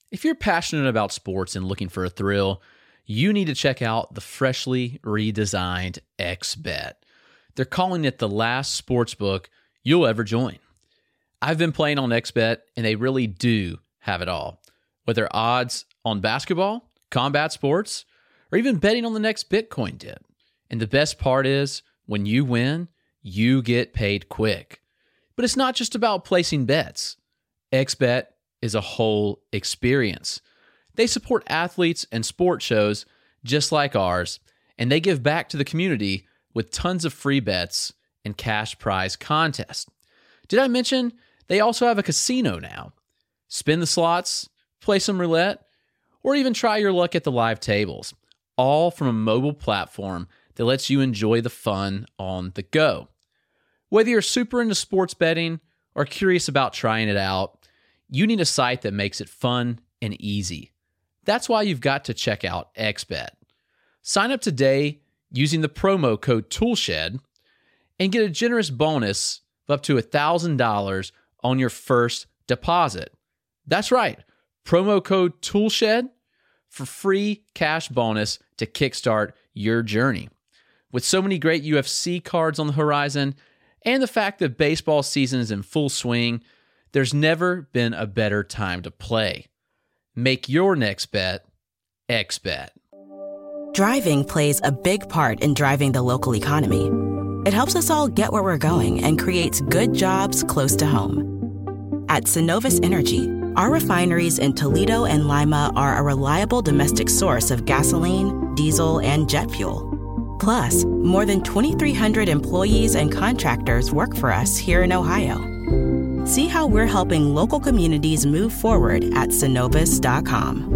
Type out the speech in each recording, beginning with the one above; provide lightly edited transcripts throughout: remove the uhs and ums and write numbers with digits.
If you're passionate about sports and looking for a thrill, you need to check out the freshly redesigned XBet. They're calling it the last sports book you'll ever join. I've been playing on XBet, and they really do have it all. Whether odds on basketball, combat sports, or even betting on the next Bitcoin dip. And the best part is, when you win, you get paid quick. But it's not just about placing bets. XBet is a whole experience. They support athletes and sport shows just like ours, and they give back to the community with tons of free bets and cash prize contests. Did I mention they also have a casino now? Spin the slots, play some roulette, or even try your luck at the live tables, all from a mobile platform that lets you enjoy the fun on the go. Whether you're super into sports betting or curious about trying it out, you need a site that makes it fun and easy. That's why you've got to check out XBet. Sign up today using the promo code TOOLSHED and get a generous bonus of up to $1,000 on your first deposit. That's right, promo code TOOLSHED for free cash bonus to kickstart your journey. With so many great UFC cards on the horizon and the fact that baseball season is in full swing, there's never been a better time to play. Make your next bet XBet. Driving plays a big part in driving the local economy. It helps us all get where we're going and creates good jobs close to home. At Synovus Energy, our refineries in Toledo and Lima are a reliable domestic source of gasoline, diesel, and jet fuel. Plus, more than 2,300 employees and contractors work for us here in Ohio. See how we're helping local communities move forward at Synovus.com.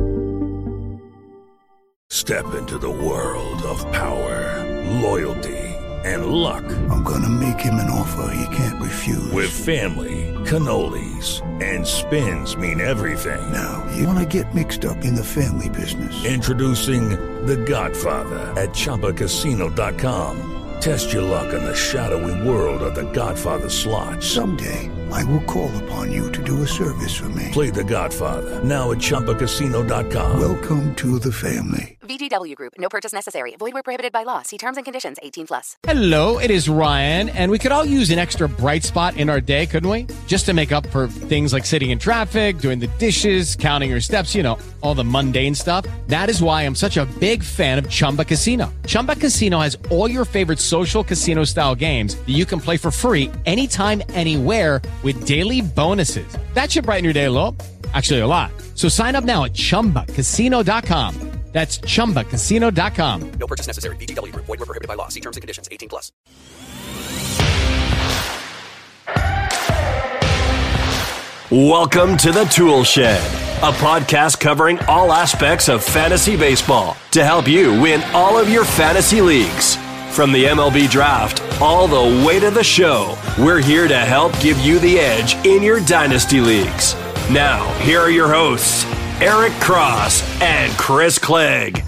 Step into the world of power, loyalty, and luck. I'm gonna make him an offer he can't refuse. With family, cannolis, and spins mean everything. Now, you wanna get mixed up in the family business. Introducing The Godfather at ChumbaCasino.com. Test your luck in the shadowy world of The Godfather slot. Someday, I will call upon you to do a service for me. Play The Godfather now at ChumbaCasino.com. Welcome to the family. VGW Group. No purchase necessary. Void where prohibited by law. See terms and conditions. 18+. Hello, it is Ryan, and we could all use an extra bright spot in our day, couldn't we? Just to make up for things like sitting in traffic, doing the dishes, counting your steps, you know, all the mundane stuff. That is why I'm such a big fan of Chumba Casino. Chumba Casino has all your favorite social casino-style games that you can play for free anytime, anywhere with daily bonuses. That should brighten your day a little. Actually, a lot. So sign up now at ChumbaCasino.com. That's ChumbaCasino.com. No purchase necessary. VGW Group. Void where prohibited by law. See terms and conditions. 18+. Welcome to the Tool Shed, a podcast covering all aspects of fantasy baseball to help you win all of your fantasy leagues. From the MLB draft all the way to the show, we're here to help give you the edge in your dynasty leagues. Now, here are your hosts, Eric Cross and Chris Clegg.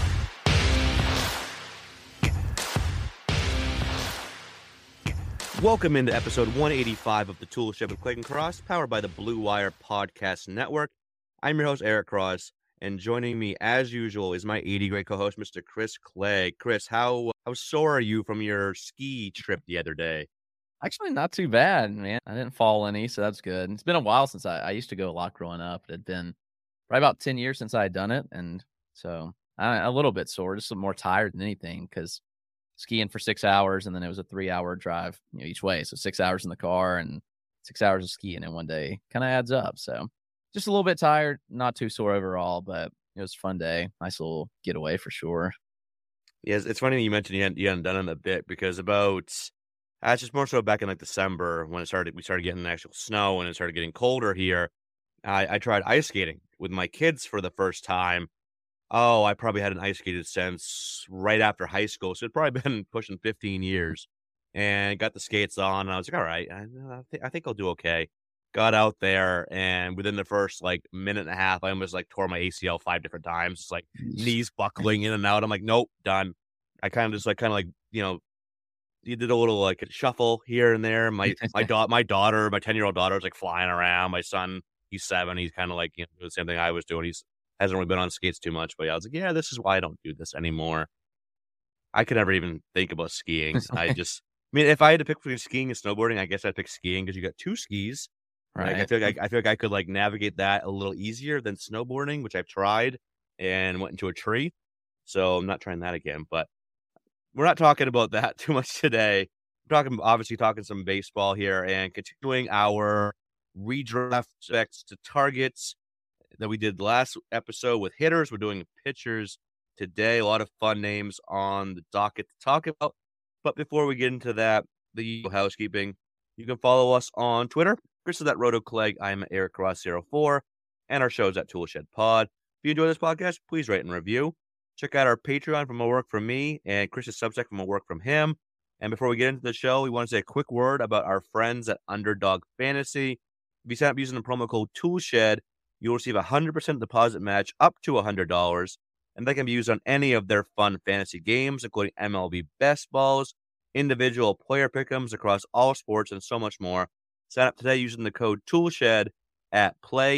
Welcome into episode 185 of the Tool Shed with Clegg and Cross, powered by the Blue Wire Podcast Network. I'm your host, Eric Cross, and joining me, as usual, is my 80 great co-host, Mr. Chris Clegg. Chris, how sore are you from your ski trip the other day? Actually, not too bad, man. I didn't fall any, so that's good. It's been a while since I used to go a lot growing up. It had been probably about 10 years since I had done it, and so I'm a little bit sore, just more tired than anything, because skiing for 6 hours, and then it was a 3-hour drive, each way. So 6 hours in the car and 6 hours of skiing in one day kind of adds up. So just a little bit tired, not too sore overall, but it was a fun day. Nice little getaway for sure. Yes, it's funny that you mentioned you hadn't done it in a bit, because it's just more so back in like December when we started getting actual snow and it started getting colder here. I tried ice skating with my kids for the first time. Oh, I probably hadn't ice skated since right after high school, so it'd probably been pushing 15 years. And got the skates on, and I was like, all right, I think I'll do okay. Got out there, and within the first minute and a half, I almost tore my ACL 5 different times. Just knees buckling in and out. I'm like, nope, done. I kind of you did a little shuffle here and there. My daughter, my 10-year-old daughter, was flying around. My son he's 7. He's kind of like, doing the same thing I was doing. He's hasn't really been on skates too much, but yeah, I was like, yeah, this is why I don't do this anymore. I could never even think about skiing. I mean, if I had to pick between skiing and snowboarding, I guess I'd pick skiing because you got 2 skis. Right. Like, I feel like I could like navigate that a little easier than snowboarding, which I've tried and went into a tree. So I'm not trying that again. But we're not talking about that too much today. We're obviously talking some baseball here and continuing our redraft specs to targets that we did last episode with hitters. We're doing pitchers today. A lot of fun names on the docket to talk about. But before we get into that, the housekeeping, you can follow us on Twitter. Chris is at RotoClegg. I'm at Eric Ross 04, and our show's at Toolshed Pod. If you enjoy this podcast, please rate and review. Check out our Patreon for more work from me and Chris's Substack for more work from him. And before we get into the show, we want to say a quick word about our friends at Underdog Fantasy. If you sign up using the promo code Toolshed, you'll receive a 100% deposit match up to $100, and that can be used on any of their fun fantasy games, including MLB Best Balls, individual player pick'ems across all sports, and so much more. Sign up today using the code Toolshed at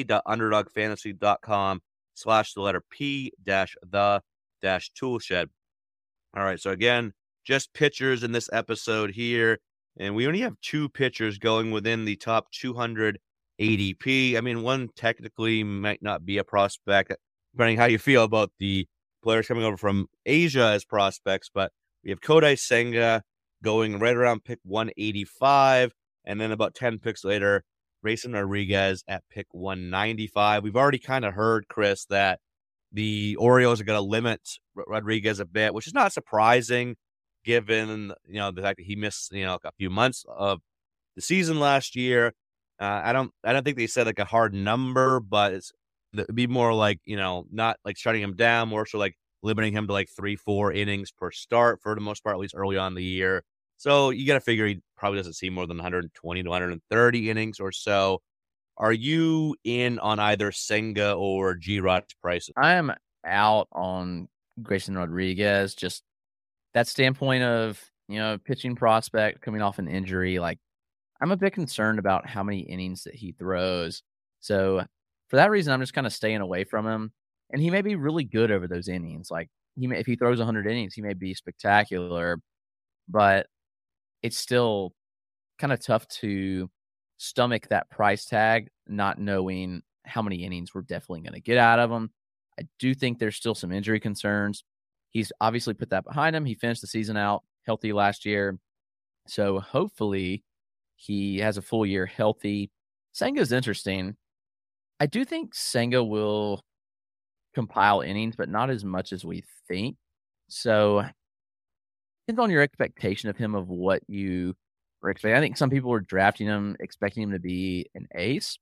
play.underdogfantasy.com/P-the-Toolshed. All right, so again, just pitchers in this episode here, and we only have 2 pitchers going within the top 200 ADP. I mean, one technically might not be a prospect, depending how you feel about the players coming over from Asia as prospects, but we have Kodai Senga going right around pick 185, and then about 10 picks later, Grayson Rodriguez at pick 195. We've already kind of heard, Chris, that the Orioles are going to limit Rodriguez a bit, which is not surprising given, the fact that he missed, a few months of the season last year. I don't think they said like a hard number, but it'd be more like, not like shutting him down, more so like limiting him to like 3-4 innings per start for the most part, at least early on in the year. So you got to figure he probably doesn't see more than 120 to 130 innings or so. Are you in on either Senga or G-Rod's prices? I am out on Grayson Rodriguez. Just that standpoint of, pitching prospect coming off an injury. Like, I'm a bit concerned about how many innings that he throws. So for that reason, I'm just kind of staying away from him. And he may be really good over those innings. Like, if he throws 100 innings, he may be spectacular. But it's still kind of tough to stomach that price tag, not knowing how many innings we're definitely going to get out of him. I do think there's still some injury concerns. He's obviously put that behind him. He finished the season out healthy last year. So hopefully he has a full year healthy. Senga's interesting. I do think Senga will compile innings, but not as much as we think. So depends on your expectation of him, of what you are expecting. I think some people are drafting him expecting him to be an ace,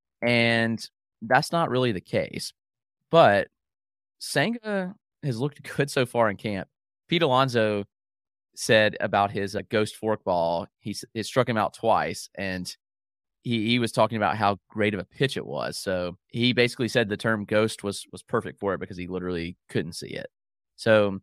and that's not really the case. But Senga has looked good so far in camp. Pete Alonso said about his ghost forkball, it struck him out twice, and he was talking about how great of a pitch it was. So he basically said the term ghost was perfect for it because he literally couldn't see it. So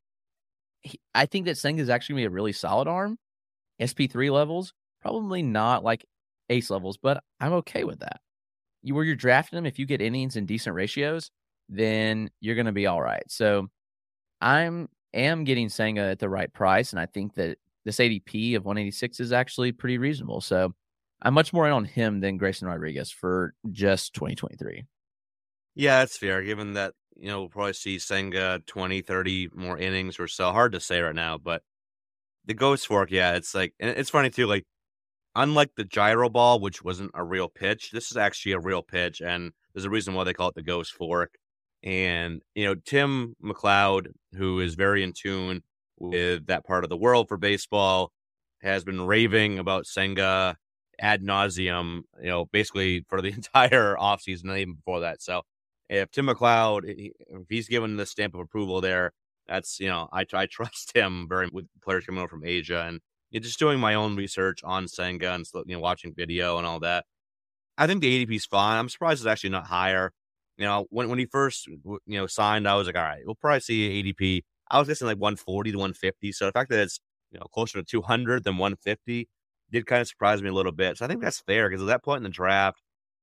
I think that Senga is actually going to be a really solid arm. SP3 levels, probably not like ace levels, but I'm okay with that. Where you're drafting him, if you get innings and decent ratios, then you're going to be all right. So I am getting Senga at the right price, and I think that this ADP of 186 is actually pretty reasonable. So I'm much more in on him than Grayson Rodriguez for just 2023. Yeah, that's fair, given that, we'll probably see Senga 20, 30 more innings or so. Hard to say right now, but the ghost fork, yeah, it's like, and it's funny too, like, unlike the gyro ball, which wasn't a real pitch, this is actually a real pitch, and there's a reason why they call it the ghost fork. And, Tim McLeod, who is very in tune with that part of the world for baseball, has been raving about Senga ad nauseum, basically for the entire offseason and even before that. So if Tim McLeod, if he's given the stamp of approval there, that's, I trust him very with players coming over from Asia, and just doing my own research on Senga and, watching video and all that. I think the ADP is fine. I'm surprised it's actually not higher. When he first, signed, I was like, all right, we'll probably see ADP. I was guessing like 140 to 150. So the fact that it's, closer to 200 than 150 did kind of surprise me a little bit. So I think that's fair because at that point in the draft,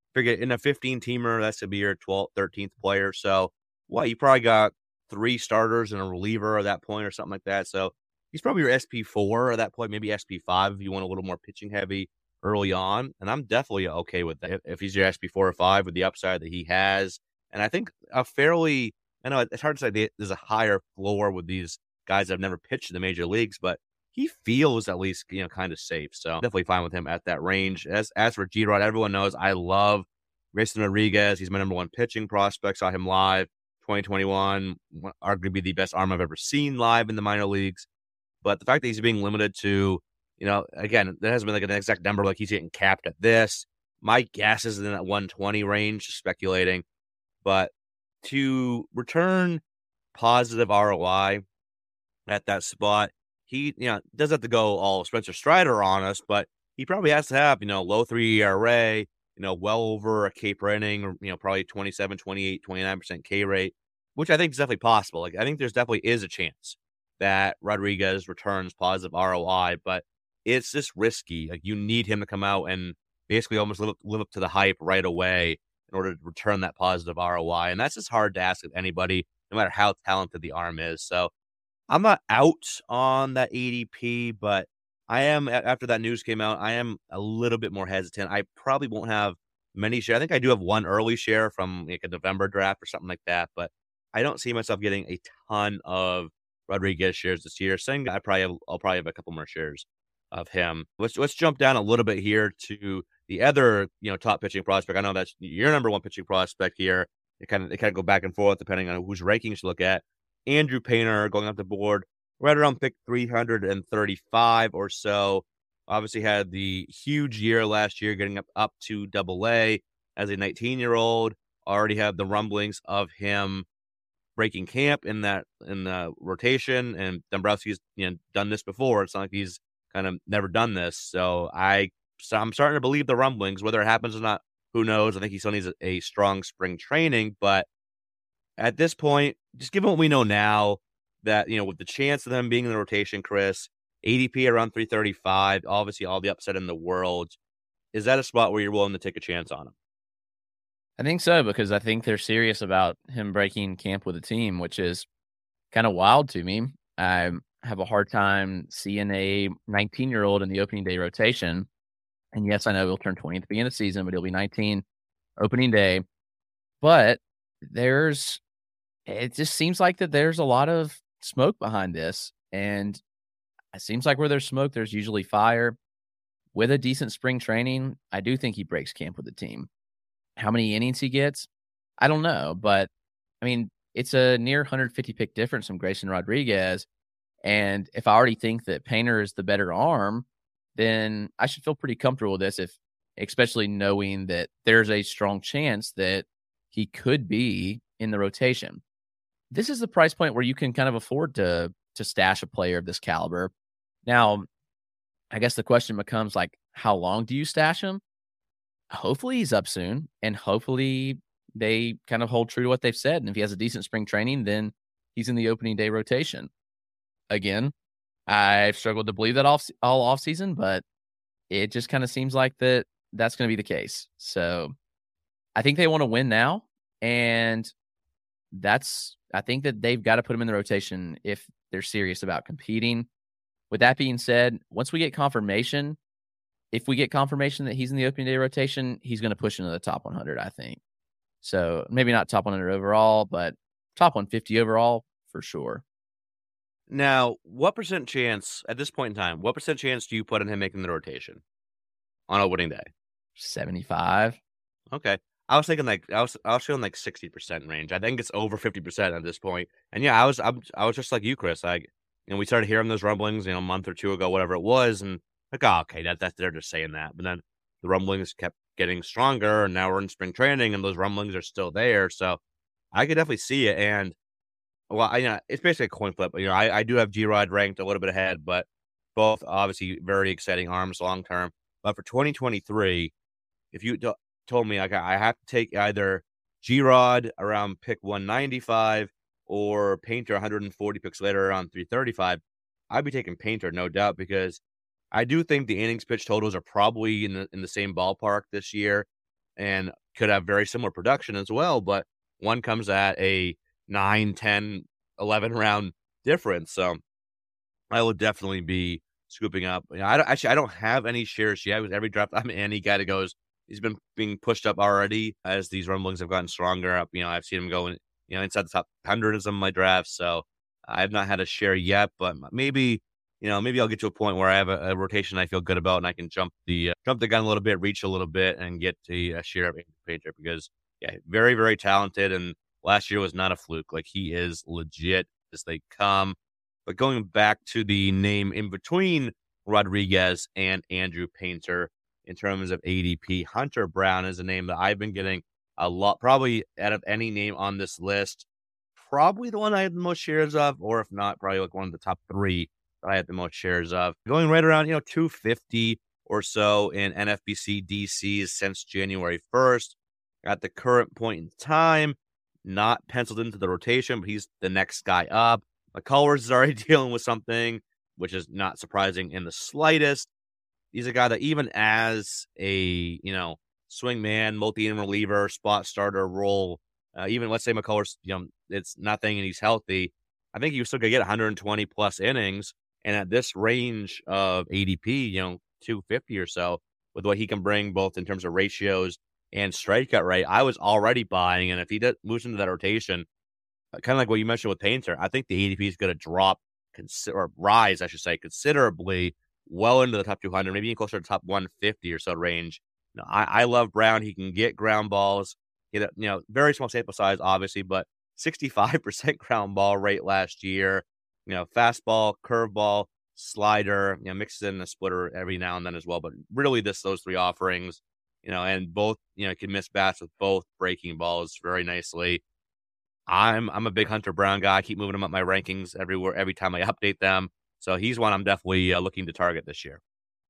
figure in a 15-teamer, that's to be your 12th, 13th player. So, you probably got 3 starters and a reliever at that point or something like that. So, he's probably your SP4 at that point, maybe SP5 if you want a little more pitching heavy early on. And I'm definitely okay with that if he's your SP4 or 5 with the upside that he has. And I think I know it's hard to say there's a higher floor with these guys that have never pitched in the major leagues, but he feels at least, kind of safe. So definitely fine with him at that range. As for G-Rod, everyone knows I love Grayson Rodriguez. He's my number 1 pitching prospect. Saw him live 2021, arguably the best arm I've ever seen live in the minor leagues. But the fact that he's being limited to, again, there hasn't been like an exact number, like he's getting capped at this. My guess is in that 120 range, just speculating. But to return positive ROI at that spot, he, doesn't have to go all Spencer Strider on us, but he probably has to have, low 3 ERA, well over a K per inning, or, probably 27, 28, 29% K rate, which I think is definitely possible. Like, I think there's definitely is a chance that Rodriguez returns positive ROI, but it's just risky. Like, you need him to come out and basically almost live up to the hype right away in order to return that positive ROI. And that's just hard to ask of anybody, no matter how talented the arm is. So I'm not out on that ADP, but I am, after that news came out, I am a little bit more hesitant. I probably won't have many shares. I think I do have 1 early share from like a November draft or something like that, but I don't see myself getting a ton of Rodriguez shares this year. Saying I'll probably have a couple more shares of him. Let's jump down a little bit here to the other, top pitching prospect. I know that's your number 1 pitching prospect here. They kind of go back and forth depending on whose rankings you look at. Andrew Painter going up the board right around pick 335 or so. Obviously had the huge year last year, getting up to AA as a 19-year-old. Already have the rumblings of him breaking camp in the rotation, and Dombrowski's done this before. It's not like he's kind of never done this. So I'm starting to believe the rumblings. Whether it happens or not, who knows? I think he still needs a strong spring training, but at this point, just given what we know now, that, with the chance of them being in the rotation, Chris, ADP around 335, obviously all the upset in the world, is that a spot where you're willing to take a chance on him? I think so, because I think they're serious about him breaking camp with the team, which is kind of wild to me. I have a hard time seeing a 19-year-old in the opening day rotation. And yes, I know he'll turn 20 at the beginning of the season, but he'll be 19 opening day. But it just seems like that there's a lot of smoke behind this. And it seems like where there's smoke, there's usually fire. With a decent spring training, I do think he breaks camp with the team. How many innings he gets, I don't know. But, I mean, it's a near 150 pick difference from Grayson Rodriguez. And if I already think that Painter is the better arm, then I should feel pretty comfortable with this, especially knowing that there's a strong chance that he could be in the rotation. This is the price point where you can kind of afford to stash a player of this caliber. Now, I guess the question becomes, like, how long do you stash him? Hopefully he's up soon, and hopefully they kind of hold true to what they've said. And if he has a decent spring training, then he's in the opening day rotation. Again, I've struggled to believe that all offseason, but it just kind of seems like that's going to be the case. So I think they want to win now, and I think that they've got to put him in the rotation if they're serious about competing. With that being said, once we get confirmation, if we get confirmation that he's in the opening day rotation, he's going to push into the top 100, I think. So maybe not top 100 overall, but top 150 overall for sure. Now, what percent chance at this point in time, what percent chance do you put on him making the rotation on opening day? 75. Okay. I was thinking I was feeling like 60% range. I think it's over 50% at this point. And yeah, I was just like you, Chris. We started hearing those rumblings, a month or two ago, whatever it was, and like, oh, okay, that's they're just saying that. But then the rumblings kept getting stronger, and now we're in spring training, and those rumblings are still there. So I could definitely see it. And well, it's basically a coin flip. I do have G-Rod ranked a little bit ahead, but both obviously very exciting arms long term. But for 2023, if you told me like I have to take either G-Rod around pick 195 or Painter 140 picks later around 335, I'd be taking Painter, no doubt, because I do think the innings pitch totals are probably in the same ballpark this year. and could have very similar production as well, but one comes at a 9, 10, 11 round difference. So I would definitely be scooping up. I don't have any shares yet. With every draft I'm in, he kind of goes, he's been being pushed up already as these rumblings have gotten stronger. I've seen him going, inside the top 100 of some of my drafts. So I have not had a share yet, but maybe I'll get to a point where I have a rotation I feel good about, and I can jump the gun a little bit, reach a little bit, and get a share of Andrew Painter because, very, very talented. And last year was not a fluke. Like, he is legit as they come. But going back to the name in between Rodriguez and Andrew Painter in terms of ADP, Hunter Brown is a name that I've been getting a lot, probably out of any name on this list, probably the one I have the most shares of, or if not, probably like one of the top 3 that I have the most shares of. Going right around, 250 or so in NFBC DCs since January 1st. At the current point in time, not penciled into the rotation, but he's the next guy up. McCullers is already dealing with something, which is not surprising in the slightest. He's a guy that even as a, swing man, multi-inning reliever, spot starter role, even let's say McCullers, it's nothing and he's healthy, I think you still could get 120 plus innings. And at this range of ADP, 250 or so, with what he can bring both in terms of ratios and strikeout rate, I was already buying. And if he moves into that rotation, kind of like what you mentioned with Painter, I think the ADP is going to drop or rise, I should say, considerably well into the top 200, maybe even closer to top 150 or so range. I love Brown. He can get ground balls. Very small sample size, obviously, but 65% ground ball rate last year. Fastball, curveball, slider, mixes in a splitter every now and then as well. But really those 3 offerings, and both, can miss bats with both breaking balls very nicely. I'm a big Hunter Brown guy. I keep moving him up my rankings every time I update them. So he's one I'm definitely looking to target this year.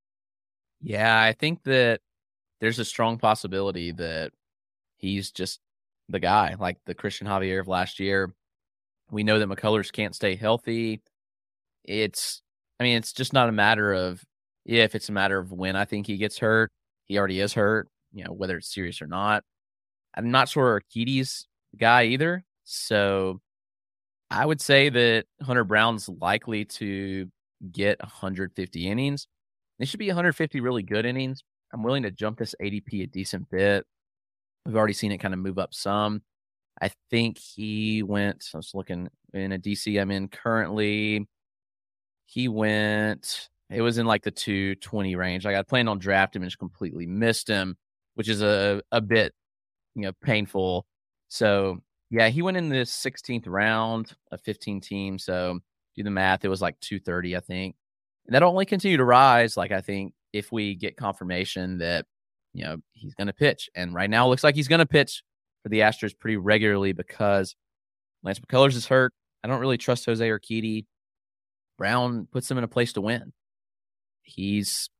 Yeah, I think that there's a strong possibility that he's just the guy, like the Christian Javier of last year. We know that McCullers can't stay healthy. It's just not a matter of if, it's a matter of when I think he gets hurt. He already is hurt, whether it's serious or not. I'm not sure Urquidy's the guy either. So I would say that Hunter Brown's likely to get 150 innings. They should be 150 really good innings. I'm willing to jump this ADP a decent bit. We've already seen it kind of move up some. I think he went, I was looking in a DC I'm in currently. It was in like the 220 range. Like I planned on drafting him and just completely missed him, which is a bit, painful. So yeah, he went in the 16th round of 15 teams. So do the math. It was like 230, I think. And that'll only continue to rise. Like I think if we get confirmation that, he's going to pitch. And right now it looks like he's going to pitch for the Astros pretty regularly because Lance McCullers is hurt. I don't really trust Jose Urquidy. Brown puts him in a place to win. He's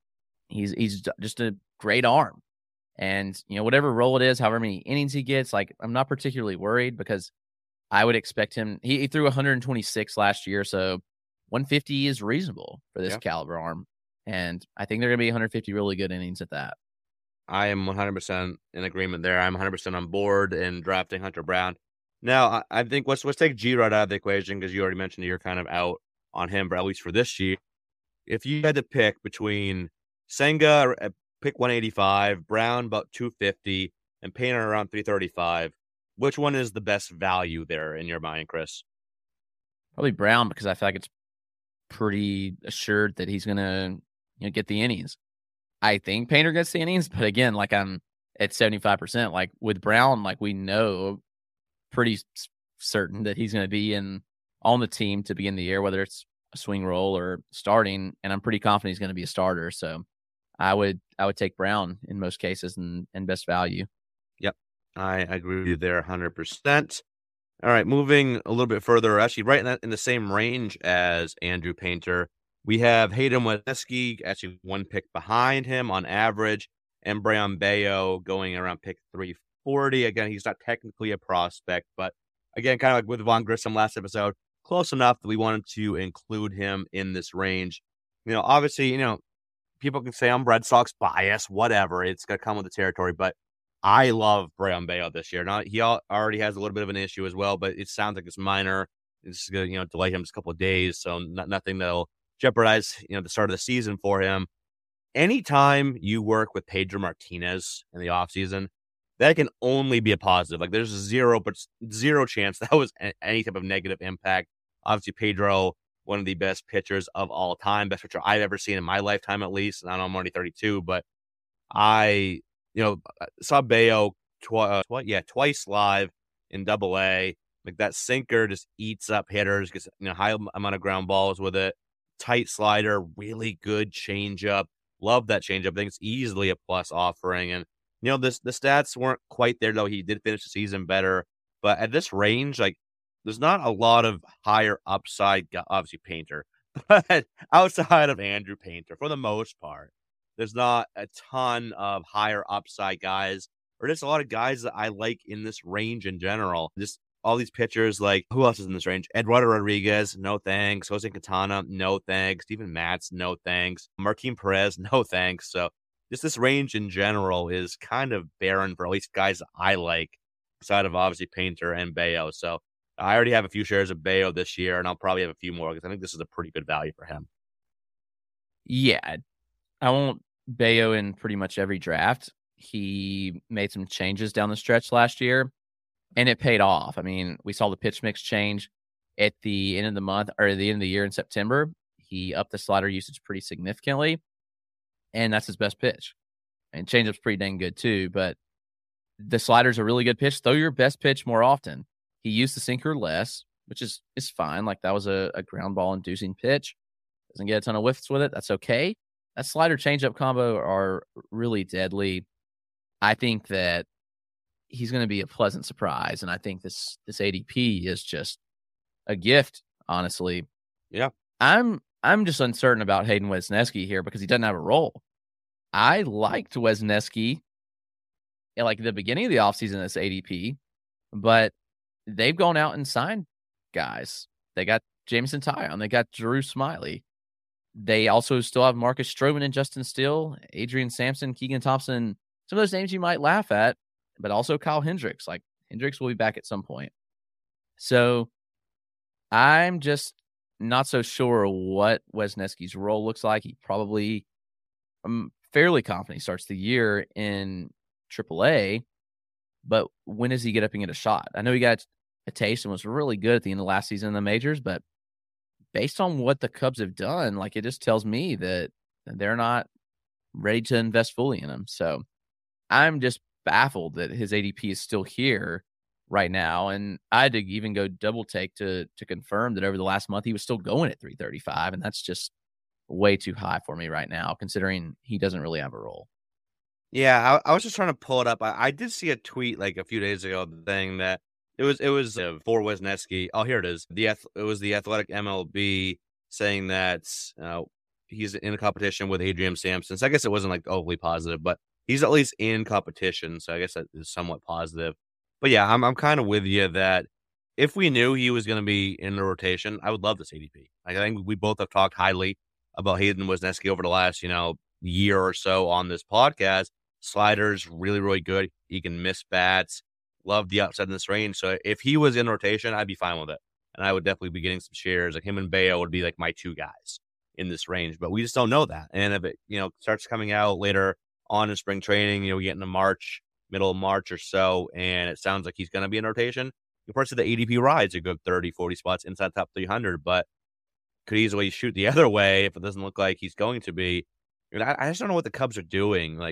just a great arm. And, whatever role it is, however many innings he gets, like I'm not particularly worried because I would expect him. He threw 126 last year, so 150 is reasonable for this caliber arm. And I think they're going to be 150 really good innings at that. I am 100% in agreement there. I'm 100% on board in drafting Hunter Brown. Now, I think let's take G-Rod out of the equation because you already mentioned that you're kind of out on him, but at least for this year. If you had to pick between Senga, pick 185, Brown about 250, and Painter around 335, which one is the best value there in your mind, Chris? Probably Brown because I feel like it's pretty assured that he's going to get the innings. I think Painter gets the innings, but again, like I'm at 75%. Like with Brown, like we know pretty certain that he's going to be on the team to begin the year, whether it's a swing role or starting, and I'm pretty confident he's going to be a starter. So I would take Brown in most cases and best value. Yep, I agree with you there 100%. All right, moving a little bit further, actually right in the same range as Andrew Painter, we have Hayden Wesneski, actually one pick behind him on average, and Brayan Bello going around pick 340. Again, he's not technically a prospect, but again, kind of like with Vaughn Grissom last episode, close enough that we wanted to include him in this range. Obviously, people can say I'm Red Sox bias, whatever. It's going to come with the territory, but I love Brayan Bello this year. Now he already has a little bit of an issue as well, but it sounds like it's minor. It's going to delay him just a couple of days, so nothing that'll jeopardize the start of the season for him. Anytime you work with Pedro Martinez in the offseason, that can only be a positive. Like there's zero chance that was any type of negative impact. Obviously, Pedro, one of the best pitchers of all time, best pitcher I've ever seen in my lifetime, at least. And I know I'm only 32, but I saw Bello twice live in Double-A. Like that sinker just eats up hitters, gets high amount of ground balls with it. Tight slider, really good changeup. Love that changeup. I think it's easily a plus offering. And the stats weren't quite there though. He did finish the season better, but at this range, like there's not a lot of higher upside. Obviously Painter, but outside of Andrew Painter, for the most part, there's not a ton of higher upside guys, or just a lot of guys that I like in this range in general. Just all these pitchers, like who else is in this range? Eduardo Rodriguez, no thanks. Jose Quintana, no thanks. Steven Matz, no thanks. Martin Perez, no thanks. So just this range in general is kind of barren for at least guys that I like, outside of obviously Painter and Bello. So I already have a few shares of Bello this year, and I'll probably have a few more because I think this is a pretty good value for him. Yeah, I want Bello in pretty much every draft. He made some changes down the stretch last year, and it paid off. I mean, we saw the pitch mix change at the end of the month, or the end of the year in September. He upped the slider usage pretty significantly, and that's his best pitch. And changeup's pretty dang good too, but the slider's a really good pitch. Throw your best pitch more often. He used the sinker less, which is fine. Like that was a ground ball inducing pitch. Doesn't get a ton of whiffs with it. That's okay. That slider changeup combo are really deadly. I think that he's going to be a pleasant surprise, and I think this ADP is just a gift, honestly. Yeah. I'm just uncertain about Hayden Wesneski here because he doesn't have a role. I liked Wesneski at like the beginning of the offseason as ADP, but they've gone out and signed guys. They got Jameson Taillon. They got Drew Smyly. They also still have Marcus Stroman and Justin Steele, Adrian Sampson, Keegan Thompson. Some of those names you might laugh at, but also Kyle Hendricks. Like Hendricks will be back at some point. So I'm just not so sure what Wesneski's role looks like. He probably, I'm fairly confident he starts the year in AAA, but when does he get up and get a shot? I know he got a taste and was really good at the end of last season in the majors, but based on what the Cubs have done, like it just tells me that they're not ready to invest fully in him. So I'm just baffled that his ADP is still here right now. And I had to even go double take to confirm that over the last month, he was still going at 335. And that's just way too high for me right now, considering he doesn't really have a role. Yeah, I was just trying to pull it up. I did see a tweet like a few days ago saying that it was for Wesneski. Oh, here it is. It was the Athletic MLB saying that he's in a competition with Adrian Sampson. So I guess it wasn't like overly positive, but he's at least in competition. So I guess that is somewhat positive. But yeah, I'm kind of with you that if we knew he was going to be in the rotation, I would love this ADP. I think we both have talked highly about Hayden Wesneski over the last year or so on this podcast. Sliders really, really good. He can miss bats. Love the upside in this range. So if he was in rotation, I'd be fine with it. And I would definitely be getting some shares. Like him and Bello would be like my two guys in this range. But we just don't know that. And if it, starts coming out later on in spring training, we get into March, middle of March or so, and it sounds like he's going to be in rotation. Of course, the ADP rides a good 30, 40 spots inside top 300, but could easily shoot the other way if it doesn't look like he's going to be. I just don't know what the Cubs are doing. Like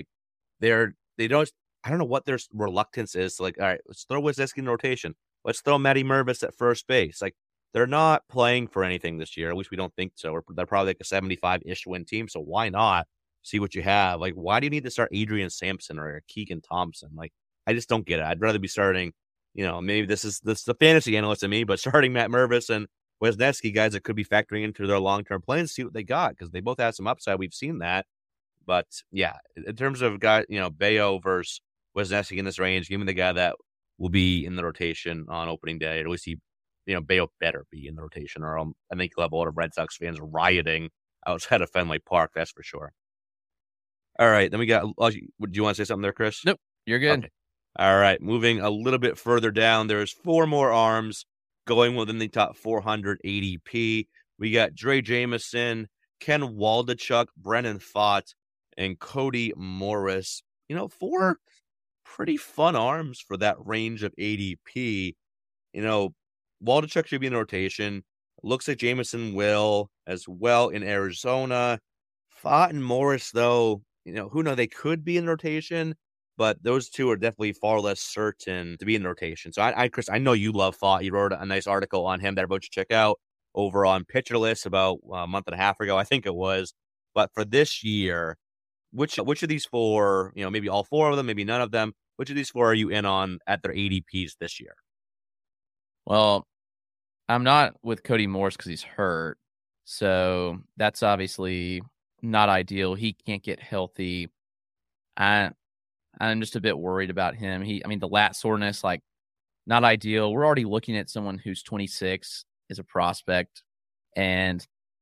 I don't know what their reluctance is to like, all right, let's throw Wesneski in rotation. Let's throw Matty Mervis at first base. Like they're not playing for anything this year. At least we don't think so. They're probably like a 75-ish win team. So why not see what you have? Like, why do you need to start Adrian Sampson or Keegan Thompson? Like, I just don't get it. I'd rather be starting, maybe this is the fantasy analyst in me, but starting Matt Mervis and Wesneski, guys that could be factoring into their long-term plans, see what they got, because they both have some upside. We've seen that. But yeah, in terms of guys, Bello versus Wesneski in this range, give me the guy that will be in the rotation on opening day. At least he, Bello better be in the rotation, or I think he'll have a lot of Red Sox fans rioting outside of Fenway Park. That's for sure. All right, then we got. Do you want to say something there, Chris? Nope, you're good. Okay. All right, moving a little bit further down, there's 4 more arms going within the top 400 ADP. We got Dre Jameson, Ken Waldachuk, Brendan Pfaadt, and Cody Morris. 4 pretty fun arms for that range of ADP. Waldachuk should be in rotation. Looks like Jameson will as well in Arizona. Pfaadt and Morris, though, who knows? They could be in rotation, but those two are definitely far less certain to be in rotation. So, Chris, I know you love Pfaadt. You wrote a nice article on him that everyone should check out over on Pitcher List about a month and a half ago, I think it was. But for this year, which of these 4, maybe all 4 of them, maybe none of them, which of these 4 are you in on at their ADPs this year? Well, I'm not with Cody Morris because he's hurt. So that's obviously not ideal. He can't get healthy. I'm just a bit worried about him. The lat soreness, not ideal. We're already looking at someone who's 26 as a prospect. And,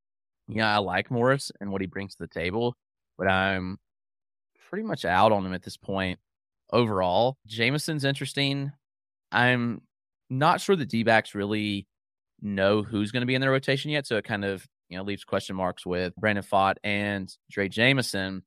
I like Morris and what he brings to the table, but I'm pretty much out on him at this point overall. Jameson's interesting. I'm not sure the D-backs really know who's going to be in their rotation yet, so it kind of leaves question marks with Brandon Pfaadt and Dre Jameson.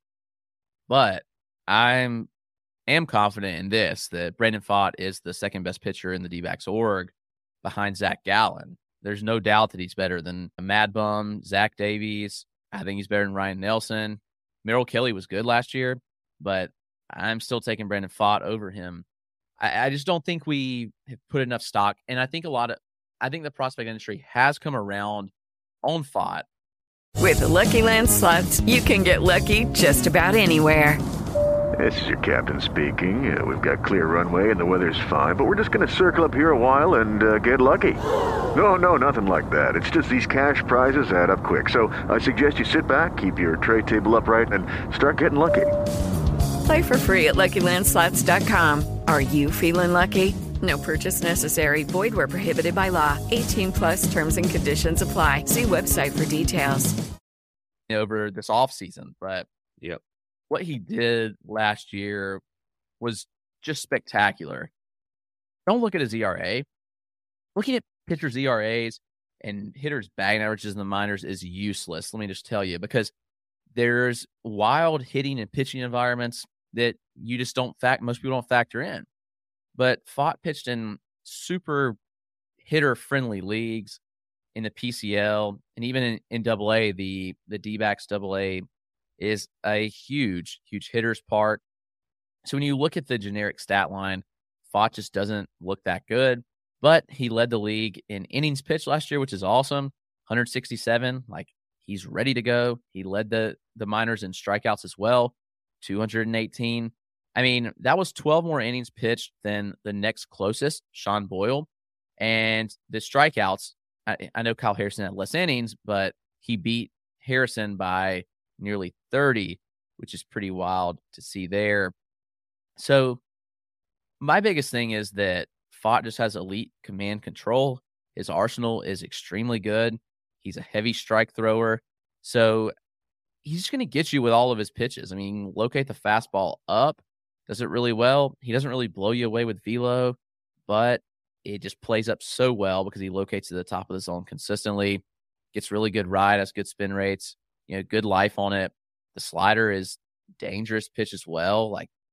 But I am confident in this, that Brandon Pfaadt is the second best pitcher in the D-backs org behind Zach Gallen. There's no doubt that he's better than Mad Bum, Zach Davies. I think he's better than Ryan Nelson. Merrill Kelly was good last year, but I'm still taking Brandon Pfaadt over him. I just don't think we have put enough stock, and I think the prospect industry has come around on Pfaadt. With the Lucky Land Slots, you can get lucky just about anywhere. This is your captain speaking. We've got clear runway and the weather's fine, but we're just going to circle up here a while and get lucky. No, nothing like that. It's just these cash prizes add up quick. So I suggest you sit back, keep your tray table upright, and start getting lucky. Play for free at LuckyLandSlots.com. Are you feeling lucky? No purchase necessary. Void where prohibited by law. 18+ terms and conditions apply. See website for details. Over this offseason, but yep, what he did last year was just spectacular. Don't look at his ERA. Looking at pitchers' ERAs and hitters' batting averages in the minors is useless. Let me just tell you, because there's wild hitting and pitching environments that you just most people don't factor in. But Pfaadt pitched in super hitter-friendly leagues in the PCL, and even in AA, the D-backs AA is a huge, huge hitter's park. So when you look at the generic stat line, Pfaadt just doesn't look that good. But he led the league in innings pitched last year, which is awesome. 167, he's ready to go. He led the minors in strikeouts as well, 218. That was 12 more innings pitched than the next closest, Sean Boyle. And the strikeouts, I know Kyle Harrison had less innings, but he beat Harrison by nearly 30, which is pretty wild to see there. So my biggest thing is that Pfaadt just has elite command control. His arsenal is extremely good. He's a heavy strike thrower. So he's just going to get you with all of his pitches. Locate the fastball up, does it really well. He doesn't really blow you away with velo, but it just plays up so well because he locates to the top of the zone consistently, gets really good ride, has good spin rates, good life on it. The slider is dangerous pitch as well.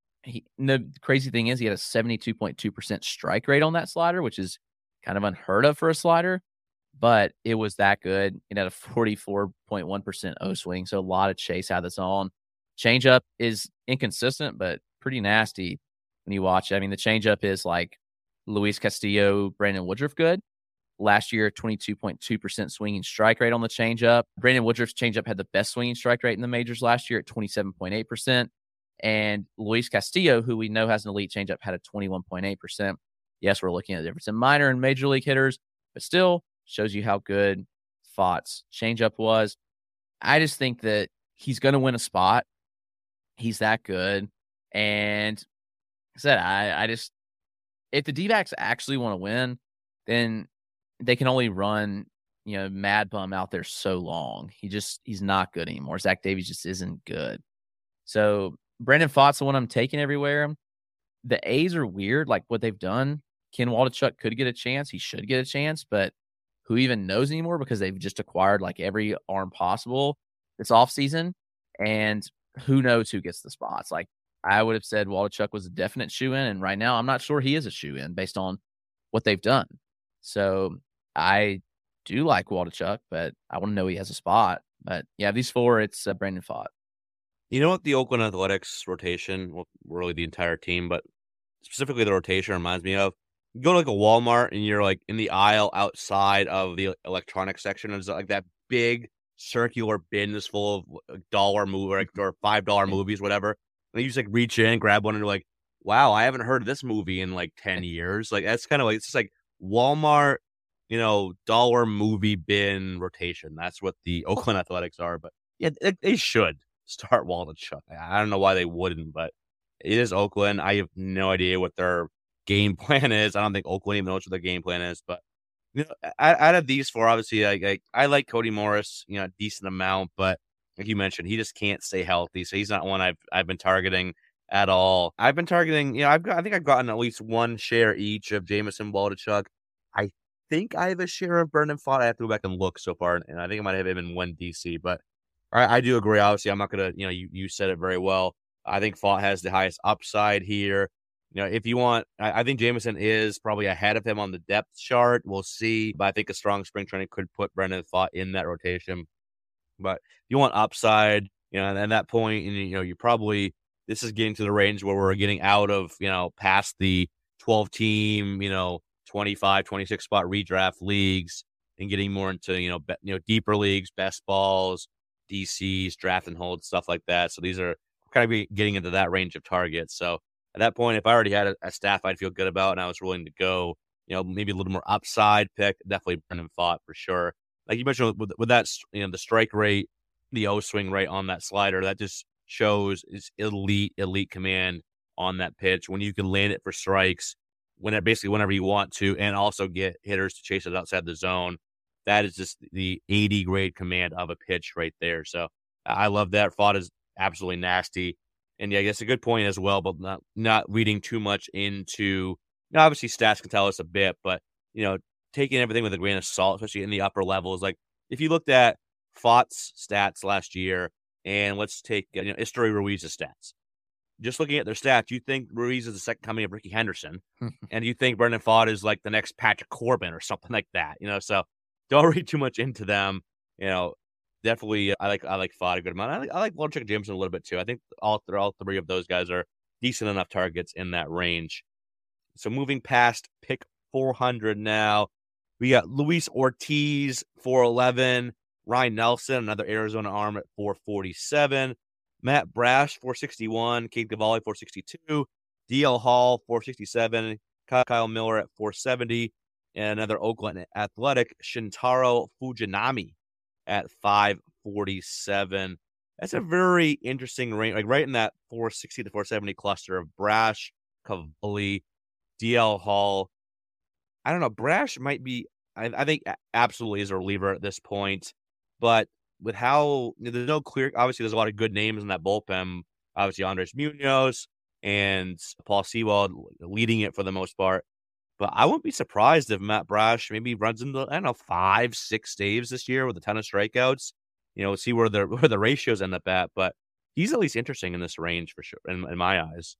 The crazy thing is he had a 72.2% strike rate on that slider, which is kind of unheard of for a slider, but it was that good. It had a 44.1% O swing, so a lot of chase out of the zone. Changeup is inconsistent, but pretty nasty when you watch it. The changeup is like Luis Castillo, Brandon Woodruff good. Last year, 22.2% swinging strike rate on the changeup. Brandon Woodruff's changeup had the best swinging strike rate in the majors last year at 27.8%. And Luis Castillo, who we know has an elite changeup, had a 21.8%. Yes, we're looking at the difference in minor and major league hitters, but still shows you how good Pfaadt's changeup was. I just think that he's going to win a spot. He's that good. And like I said, I just, if the D-backs actually want to win, then they can only run, Mad Bum out there so long. He's not good anymore. Zach Davies just isn't good. So Brandon Pfaadt's the one I'm taking everywhere. the A's are weird, like what they've done. Ken Waldichuk could get a chance. He should get a chance, but who even knows anymore because they've just acquired like every arm possible this offseason. And who knows who gets the spots. Like I would have said Waldichuk was a definite shoe-in, and right now I'm not sure he is a shoe-in based on what they've done. So I do like Waldichuk, but I want to know he has a spot. But yeah, these four, it's Brandon Pfaadt. You know what the Oakland Athletics rotation, well, really the entire team, but specifically the rotation reminds me of? You go to like a Walmart and you're like in the aisle outside of the electronics section, and it's like that big circular bin is full of dollar movie or $5 movies, whatever. And you just like reach in, grab one, and you're like, wow, I haven't heard of this movie in like 10 years. Like that's kind of like, it's just like Walmart, dollar movie bin rotation. That's what the Oakland Athletics are. But yeah, they should start Waldichuk. I don't know why they wouldn't, but it is Oakland. I have no idea what their game plan is. I don't think Oakland even knows what their game plan is. But out of these four, obviously, I like Cody Morris, a decent amount. But like you mentioned, he just can't stay healthy, so he's not one I've been targeting at all. I've been targeting, I think I've gotten at least one share each of Jameson, Waldichuk. I think I have a share of Brandon Pfaadt. I have to go back and look so far, and I think I might have him in one DC, but. I do agree. Obviously, I'm not going to, you said it very well. I think Pfaadt has the highest upside here. If you want, I think Jameson is probably ahead of him on the depth chart. We'll see. But I think a strong spring training could put Brandon Pfaadt in that rotation. But if you want upside, and at that point, you probably, this is getting to the range where we're getting out of, past the 12 team, 25, 26 spot redraft leagues and getting more into, deeper leagues, best balls, DCs, draft and hold, stuff like that. So these are kind of getting into that range of targets. So at that point, if I already had a staff I'd feel good about and I was willing to go, maybe a little more upside pick, definitely Brandon Pfaadt for sure. Like you mentioned with that, the strike rate, the O swing rate on that slider, that just shows is elite command on that pitch. When you can land it for strikes, whenever you want to, and also get hitters to chase it outside the zone. That is just the 80 grade command of a pitch right there. So I love that. Pfaadt is absolutely nasty. And yeah, I guess a good point as well, but not reading too much into, obviously stats can tell us a bit, but, taking everything with a grain of salt, especially in the upper levels. Like if you looked at Pfaadt's stats last year, and let's take, Esteury Ruiz's stats. Just looking at their stats, you think Ruiz is the second coming of Ricky Henderson, and you think Brandon Pfaadt is like the next Patrick Corbin or something like that, so don't read too much into them. Definitely, I like Pfaadt a good amount. I like Waldichuk and Jameson a little bit too. I think all three of those guys are decent enough targets in that range. So moving past pick 400 now, we got Luis Ortiz, 411. Ryan Nelson, another Arizona arm at 447. Matt Brash, 461. Cade Cavalli, 462. DL Hall, 467. Kyle Miller at 470. And another Oakland Athletic, Shintaro Fujinami at 547. That's a very interesting range, like right in that 460 to 470 cluster of Brash, Cavalli, DL Hall. I don't know. Brash might be, I think, absolutely is a reliever at this point. But with how there's no clear, obviously, there's a lot of good names in that bullpen. Obviously, Andres Munoz and Paul Sewald leading it for the most part. But I wouldn't be surprised if Matt Brash maybe runs into, 5-6 saves this year with a ton of strikeouts. See where the ratios end up at. But he's at least interesting in this range for sure, in my eyes.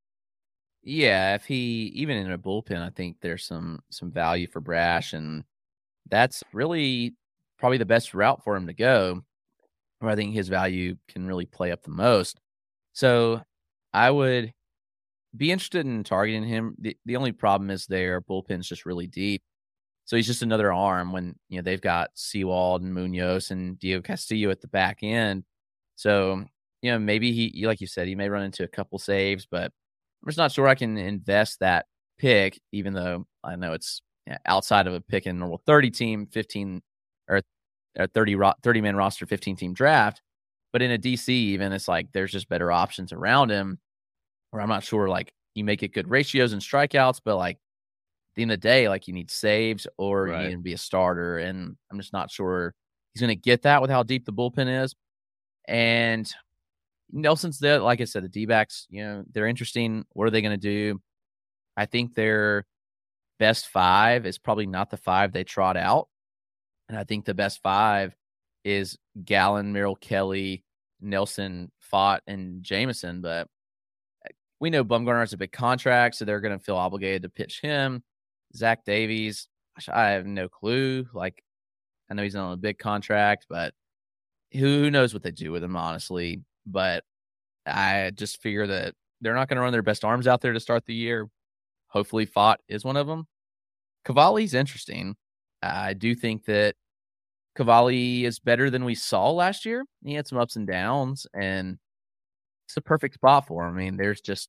Yeah, if he even in a bullpen, I think there's some value for Brash, and that's really probably the best route for him to go, where I think his value can really play up the most. So I would be interested in targeting him. The only problem is their bullpen's just really deep. So he's just another arm when, they've got Sewald and Munoz and Diego Castillo at the back end. So, maybe he, like you said, he may run into a couple saves, but I'm just not sure I can invest that pick, even though I know it's outside of a pick in a normal 30-team, 15 or 30-man roster, 15-team draft. But in a DC, even, it's like there's just better options around him. Where I'm not sure, like, you may get good ratios and strikeouts, but, like, at the end of the day, like, you need saves or you need to be a starter. And I'm just not sure he's going to get that with how deep the bullpen is. And Nelson's there. Like I said, the D-backs, they're interesting. What are they going to do? I think their best five is probably not the five they trot out. And I think the best five is Gallen, Merrill Kelly, Nelson, Fott, and Jameson. But we know Bumgarner has a big contract, so they're going to feel obligated to pitch him. Zach Davies, I have no clue. Like, I know he's not on a big contract, but who knows what they do with him, honestly. But I just figure that they're not going to run their best arms out there to start the year. Hopefully Fott is one of them. Cavalli's interesting. I do think that Cavalli is better than we saw last year. He had some ups and downs, and it's a perfect spot for him. I mean, there's just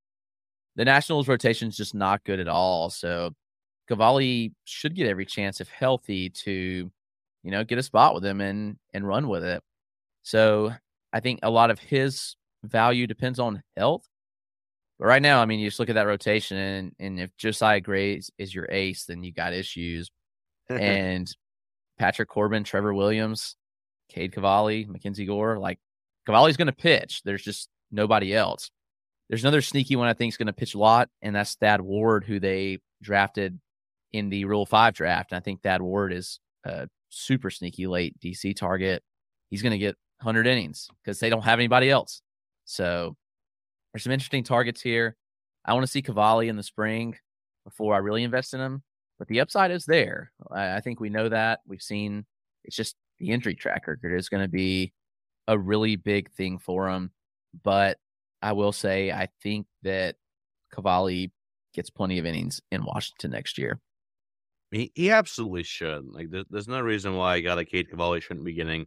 the Nationals rotation is just not good at all. So Cavalli should get every chance, if healthy, to get a spot with him and run with it. So I think a lot of his value depends on health. But right now, I mean, you just look at that rotation, and if Josiah Gray is your ace, then you got issues. And Patrick Corbin, Trevor Williams, Cade Cavalli, Mackenzie Gore, like Cavalli's going to pitch. There's just nobody else. There's another sneaky one I think is going to pitch a lot, and that's Thad Ward, who they drafted in the Rule 5 draft. And I think Thad Ward is a super sneaky late DC target. He's going to get 100 innings because they don't have anybody else. So there's some interesting targets here. I want to see Cavalli in the spring before I really invest in him, but the upside is there. I think we know that. We've seen it's just the injury track record is going to be a really big thing for him. But I will say, I think that Cavalli gets plenty of innings in Washington next year. He absolutely should. Like, there's no reason why a guy like Cade Cavalli shouldn't be getting,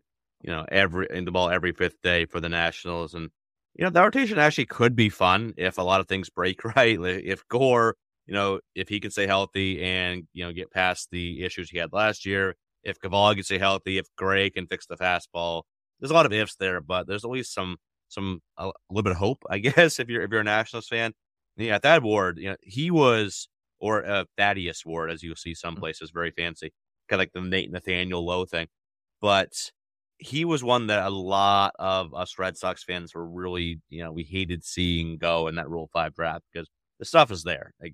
the ball every fifth day for the Nationals. And, the rotation actually could be fun if a lot of things break right. If Gore, if he can stay healthy and, get past the issues he had last year, if Cavalli can stay healthy, if Gray can fix the fastball, there's a lot of ifs there, but there's at least a little bit of hope, I guess, if you're a Nationals fan. Yeah, Thad Ward, he was, or Thaddeus Ward, as you'll see some places, very fancy, kind of like the Nathaniel Lowe thing. But he was one that a lot of us Red Sox fans were really, we hated seeing go in that Rule 5 draft because the stuff is there. Like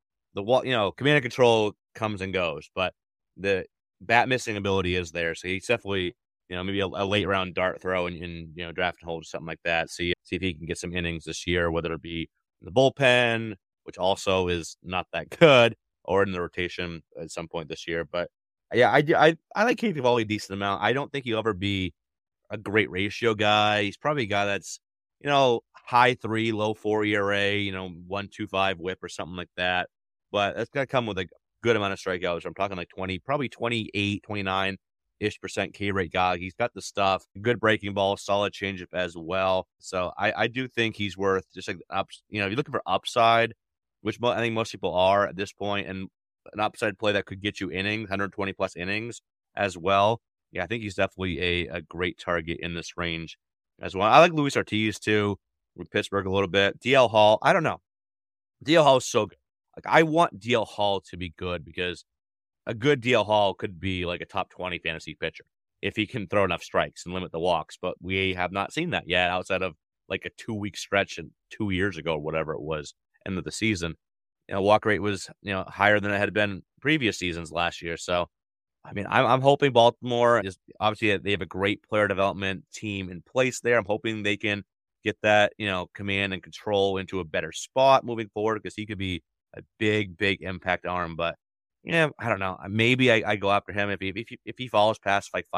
command and control comes and goes, but the bat missing ability is there. So he's definitely, maybe a late round dart throw in draft and hold or something like that. See if he can get some innings this year, whether it be in the bullpen, which also is not that good, or in the rotation at some point this year. But yeah, I like Cade Cavalli a decent amount. I don't think he'll ever be a great ratio guy. He's probably a guy that's, high 3, low 4 ERA, 1.25 whip or something like that. But that's got to come with a good amount of strikeouts. I'm talking like 20, probably 28, 29-ish % K rate guy. He's got the stuff, good breaking ball, solid changeup as well. So I do think he's worth just like if you're looking for upside, which I think most people are at this point, and an upside play that could get you innings, 120 plus innings as well. Yeah, I think he's definitely a great target in this range as well. I like Luis Ortiz too, with Pittsburgh a little bit. DL Hall, I don't know. DL Hall is so good. Like, I want DL Hall to be good because a good DL Hall could be like a top 20 fantasy pitcher if he can throw enough strikes and limit the walks. But we have not seen that yet outside of like a 2-week stretch 2 years ago, whatever it was, end of the season. Walk rate was, higher than it had been previous seasons last year. So, I mean, I'm hoping Baltimore is obviously they have a great player development team in place there. I'm hoping they can get that, command and control into a better spot moving forward because he could be a big impact arm. But, I don't know. Maybe I go after him if he falls past like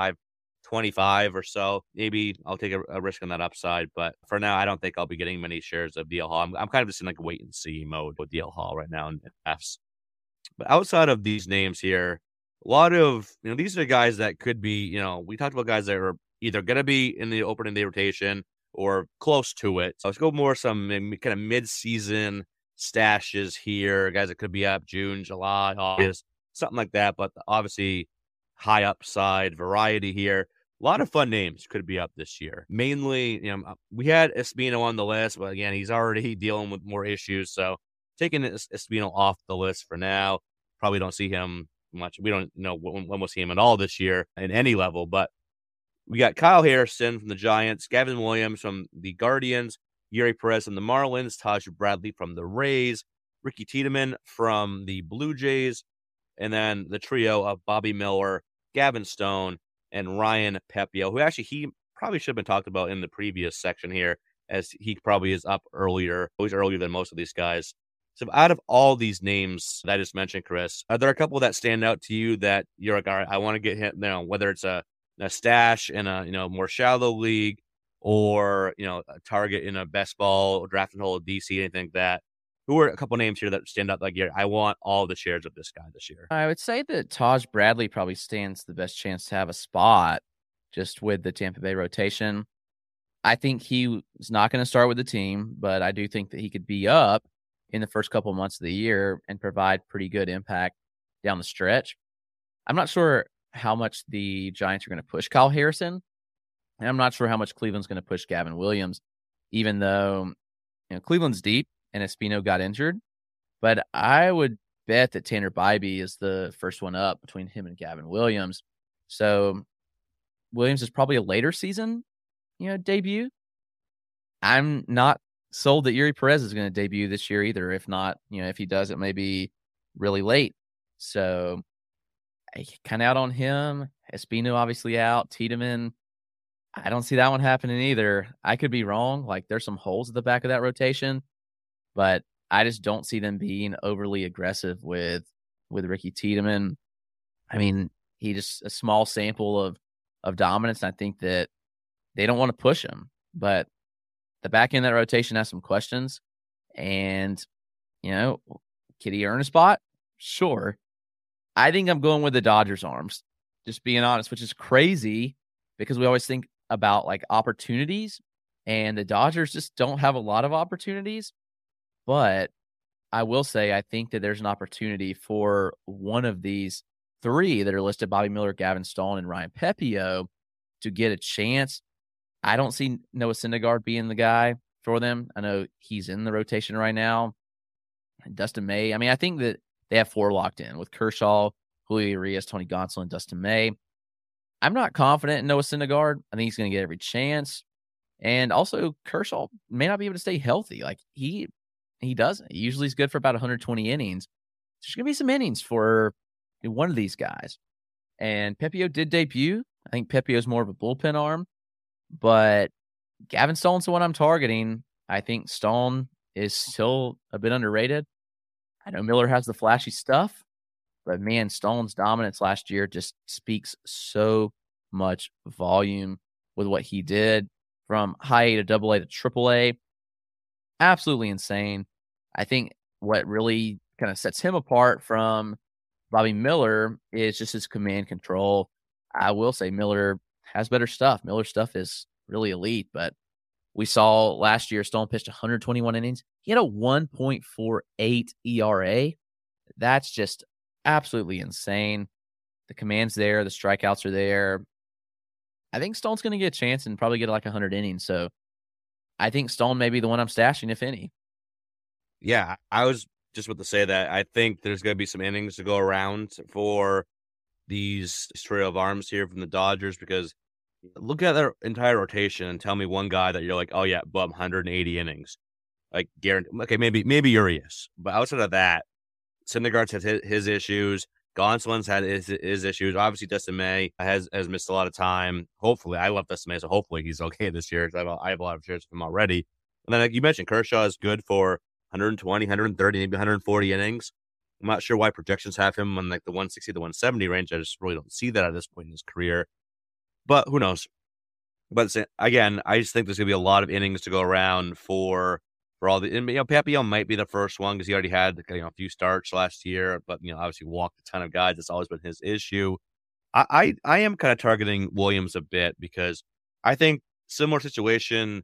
525 or so. Maybe I'll take a risk on that upside. But for now, I don't think I'll be getting many shares of DL Hall. I'm kind of just in like a wait and see mode with DL Hall right now in Fs. But outside of these names here, a lot of, these are guys that could be, we talked about guys that are either going to be in the opening day rotation or close to it. So let's go more some kind of mid-season stashes here, guys that could be up June, July, August, something like that. But obviously high upside variety here. A lot of fun names could be up this year. Mainly, we had Espino on the list, but again, he's already dealing with more issues. So taking Espino off the list for now, probably don't see him much. We don't know when we'll see him at all this year in any level, but We got Kyle Harrison from the Giants, Gavin Williams from the Guardians, Yuri Perez from the Marlins, Taj Bradley from the Rays, Ricky Tiedemann from the Blue Jays, and then the trio of Bobby Miller, Gavin Stone, and Ryan Pepiot, who actually he probably should have been talked about in the previous section here, as he probably is up earlier. He's earlier than most of these guys. So out of all these names that I just mentioned, Chris, are there a couple that stand out to you that you're like, all right, I want to get him, whether it's a stash in a, more shallow league or, a target in a best ball or draft and hold DC, anything like that? Who are a couple names here that stand out like, yeah, I want all the shares of this guy this year? I would say that Taj Bradley probably stands the best chance to have a spot just with the Tampa Bay rotation. I think he is not going to start with the team, but I do think that he could be up in the first couple of months of the year and provide pretty good impact down the stretch. I'm not sure how much the Giants are going to push Kyle Harrison, and I'm not sure how much Cleveland's going to push Gavin Williams, even though Cleveland's deep and Espino got injured. But I would bet that Tanner Bybee is the first one up between him and Gavin Williams. So Williams is probably a later season, debut. I'm not sold that Yuri Perez is going to debut this year either. If not, if he does, it may be really late. So I kind of out on him. Espino obviously out. Tiedemann, I don't see that one happening either. I could be wrong. Like, there's some holes at the back of that rotation, but I just don't see them being overly aggressive with Ricky Tiedemann. I mean, he just a small sample of dominance. And I think that they don't want to push him, but the back end of that rotation has some questions. And, could he earn a spot? Sure. I think I'm going with the Dodgers arms, just being honest, which is crazy because we always think about like opportunities, and the Dodgers just don't have a lot of opportunities. But I will say, I think that there's an opportunity for one of these three that are listed, Bobby Miller, Gavin Stone, and Ryan Pepiot, to get a chance. I don't see Noah Syndergaard being the guy for them. I know he's in the rotation right now. Dustin May. I mean, I think that they have 4 locked in with Kershaw, Julio Urias, Tony Gonsolin, and Dustin May. I'm not confident in Noah Syndergaard. I think he's going to get every chance. And also, Kershaw may not be able to stay healthy. Like, he doesn't. He usually is good for about 120 innings. There's going to be some innings for one of these guys. And Pepiot did debut. I think Pepiot's more of a bullpen arm. But Gavin Stone's the one I'm targeting. I think Stone is still a bit underrated. I know Miller has the flashy stuff, but man, Stone's dominance last year just speaks so much volume with what he did from high A to double A to triple A. Absolutely insane. I think what really kind of sets him apart from Bobby Miller is just his command control. I will say Miller has better stuff. Miller's stuff is really elite, but we saw last year Stone pitched 121 innings. He had a 1.48 ERA. That's just absolutely insane. The command's there. The strikeouts are there. I think Stone's going to get a chance and probably get like 100 innings. So I think Stone may be the one I'm stashing, if any. Yeah, I was just about to say that. I think there's going to be some innings to go around for these trio of arms here from the Dodgers, because look at their entire rotation and tell me one guy that you're like, oh yeah, Bub, 180 innings. Like, guarantee. Okay, maybe Urias. But outside of that, Syndergaard's had his issues. Gonsolin's had his issues. Obviously, Dustin May has missed a lot of time. Hopefully, I love Dustin May, so hopefully he's okay this year. I have a lot of shares of him already. And then, like you mentioned, Kershaw is good for 120, 130, maybe 140 innings. I'm not sure why projections have him on like the 160 to 170 range. I just really don't see that at this point in his career. But who knows? But again, I just think there's going to be a lot of innings to go around for all the. And, Pepiot might be the first one because he already had a few starts last year, but obviously walked a ton of guys. That's always been his issue. I am kind of targeting Williams a bit because I think similar situation.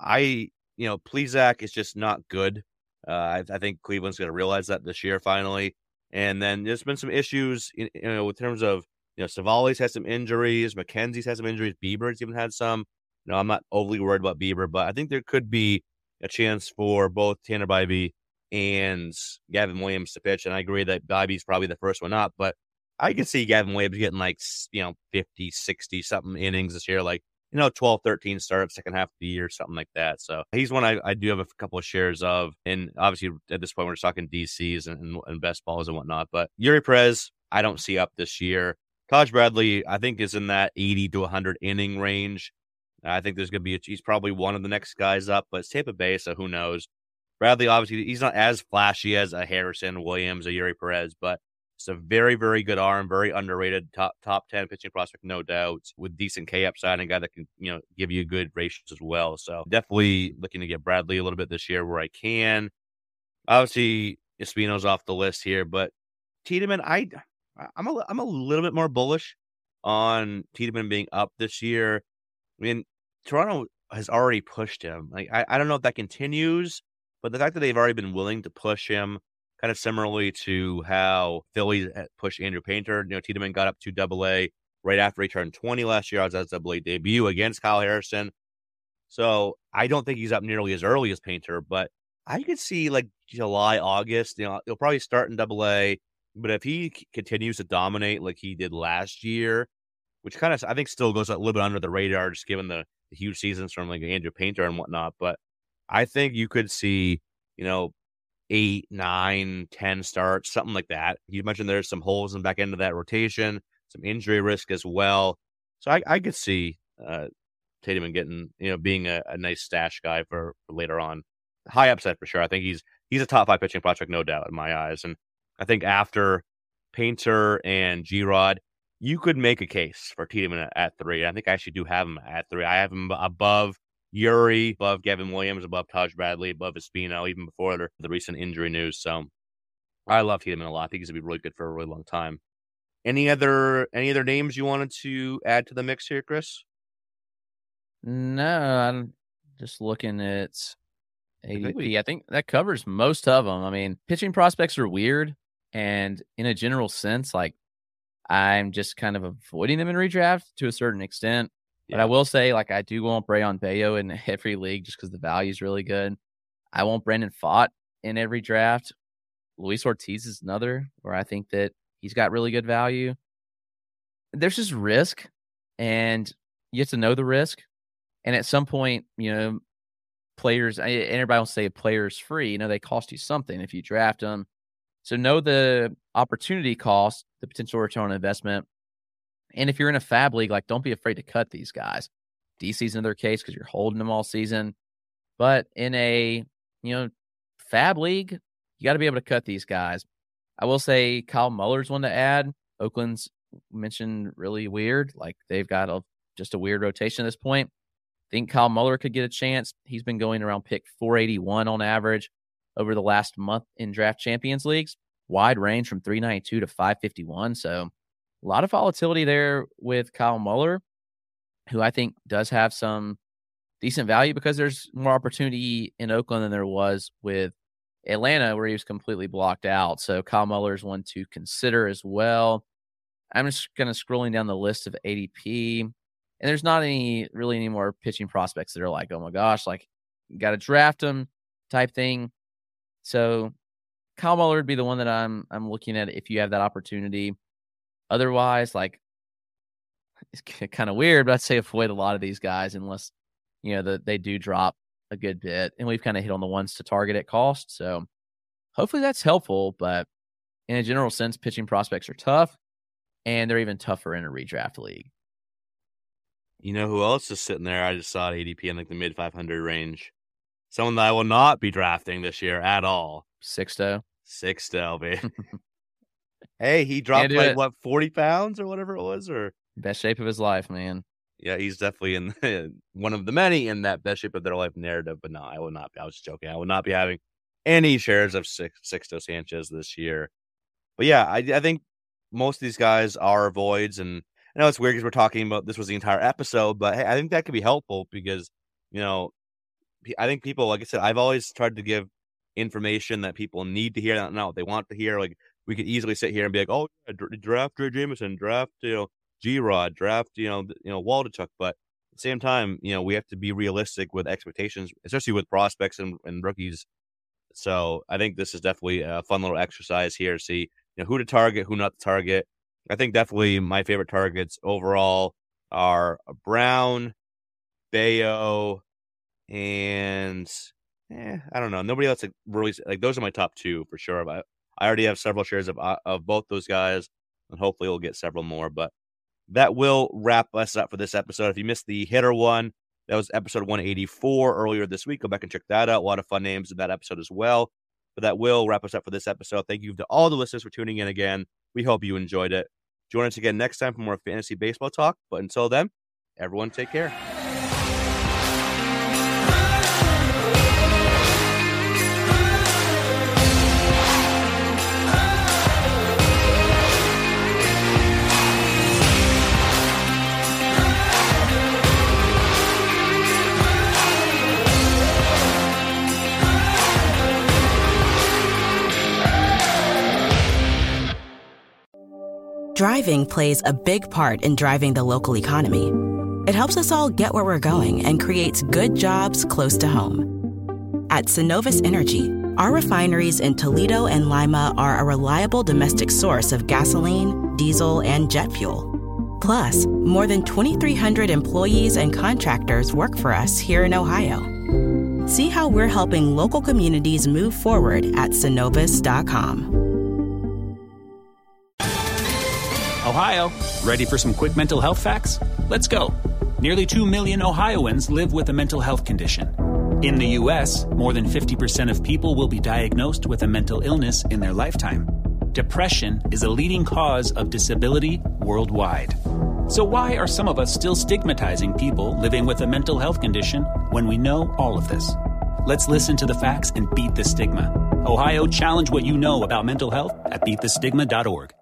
Plesac is just not good. I think Cleveland's going to realize that this year finally. And then there's been some issues, in terms of, Savali's had some injuries, McKenzie's had some injuries, Bieber's even had some. I'm not overly worried about Bieber, but I think there could be a chance for both Tanner Bybee and Gavin Williams to pitch. And I agree that Bybee's probably the first one up, but I could see Gavin Williams getting like, 50, 60 something innings this year, like, 12, 13 starts second half of the year, something like that. So he's one I do have a couple of shares of. And obviously at this point, we're just talking DCs and best balls and whatnot. But Yuri Perez, I don't see up this year. Taj Bradley, I think, is in that 80 to 100 inning range. I think there's going to be he's probably one of the next guys up, but it's Tampa Bay, so who knows? Bradley, obviously, he's not as flashy as a Harrison, Williams, or Yuri Perez, but it's a very, very good arm, very underrated, top 10 pitching prospect, no doubt, with decent K upside and a guy that can, give you good ratios as well. So definitely looking to get Bradley a little bit this year where I can. Obviously, Espino's off the list here, but Tiedemann, I'm a little bit more bullish on Tiedemann being up this year. I mean, Toronto has already pushed him. Like, I don't know if that continues, but the fact that they've already been willing to push him, kind of similarly to how Philly pushed Andrew Painter. Tiedemann got up to AA right after he turned 20 last year. I was at his AA debut against Kyle Harrison. So I don't think he's up nearly as early as Painter, but I could see like July, August. He'll probably start in AA, but if he continues to dominate like he did last year, which kind of I think still goes a little bit under the radar, just given the huge seasons from like Andrew Painter and whatnot. But I think you could see, 8, 9, 10 starts, something like that. You mentioned there's some holes in the back end of that rotation, some injury risk as well. So I could see Tiedemann getting, being a nice stash guy for later on. High upside for sure. I think he's a top 5 pitching prospect, no doubt, in my eyes. And I think after Painter and G-Rod, you could make a case for Tiedemann at 3. I think I actually do have him at 3. I have him above Yuri, above Gavin Williams, above Taj Bradley, above Espino, even before the recent injury news. So I love Tiedemann a lot. I think he's going to be really good for a really long time. Any other names you wanted to add to the mix here, Chris? No, I'm just looking at ADP. I think that covers most of them. I mean, pitching prospects are weird, and in a general sense, like, I'm just kind of avoiding them in redraft to a certain extent. But I will say, like, I do want Brayan Bello in every league just because the value is really good. I want Brandon Pfaadt in every draft. Luis Ortiz is another where I think that he's got really good value. There's just risk, and you have to know the risk. And at some point, players, everybody will say a player's free. They cost you something if you draft them. So know the opportunity cost, the potential return on investment. And if you're in a fab league, like, don't be afraid to cut these guys. DC's another case because you're holding them all season. But in a, fab league, you got to be able to cut these guys. I will say Kyle Muller's one to add. Oakland's mentioned really weird. Like, they've got just a weird rotation at this point. I think Kyle Muller could get a chance. He's been going around pick 481 on average over the last month in draft champions leagues. Wide range from 392 to 551. So a lot of volatility there with Kyle Muller, who I think does have some decent value because there's more opportunity in Oakland than there was with Atlanta, where he was completely blocked out. So Kyle Muller is one to consider as well. I'm just kind of scrolling down the list of ADP, and there's not any more pitching prospects that are like, oh my gosh, like, you got to draft them type thing. So Kyle Muller would be the one that I'm looking at if you have that opportunity. Otherwise, like, it's kind of weird, but I'd say avoid a lot of these guys unless, they do drop a good bit. And we've kind of hit on the ones to target at cost. So hopefully that's helpful. But in a general sense, pitching prospects are tough, and they're even tougher in a redraft league. You know who else is sitting there? I just saw ADP in like the mid 500 range. Someone that I will not be drafting this year at all. Sixto, baby. Hey, he dropped like, 40 pounds or whatever it was, or best shape of his life, man. Yeah, he's definitely in one of the many in that best shape of their life narrative. But no, I will not be. I was just joking. I will not be having any shares of Sixto Sanchez this year. But yeah, I think most of these guys are voids, and I know it's weird because we're talking about this was the entire episode, but hey, I think that could be helpful because, I think people, like I said, I've always tried to give information that people need to hear, not what they want to hear. Like, we could easily sit here and be like, oh, draft Drey Jameson, draft, G-Rod, draft, Waldichuk. But at the same time, we have to be realistic with expectations, especially with prospects and rookies. So I think this is definitely a fun little exercise here to see, who to target, who not to target. I think definitely my favorite targets overall are Brown, Bayo, and I don't know. Nobody else really like those are my top two for sure. But I already have several shares of both those guys, and hopefully we'll get several more. But that will wrap us up for this episode. If you missed the hitter one, that was episode 184 earlier this week. Go back and check that out. A lot of fun names in that episode as well. But that will wrap us up for this episode. Thank you to all the listeners for tuning in again. We hope you enjoyed it. Join us again next time for more fantasy baseball talk. But until then, everyone take care. Driving plays a big part in driving the local economy. It helps us all get where we're going and creates good jobs close to home. At Synovus Energy, our refineries in Toledo and Lima are a reliable domestic source of gasoline, diesel, and jet fuel. Plus, more than 2,300 employees and contractors work for us here in Ohio. See how we're helping local communities move forward at Synovus.com. Ohio, ready for some quick mental health facts? Let's go. Nearly 2 million Ohioans live with a mental health condition. In the U.S., more than 50% of people will be diagnosed with a mental illness in their lifetime. Depression is a leading cause of disability worldwide. So why are some of us still stigmatizing people living with a mental health condition when we know all of this? Let's listen to the facts and beat the stigma. Ohio, challenge what you know about mental health at beatthestigma.org.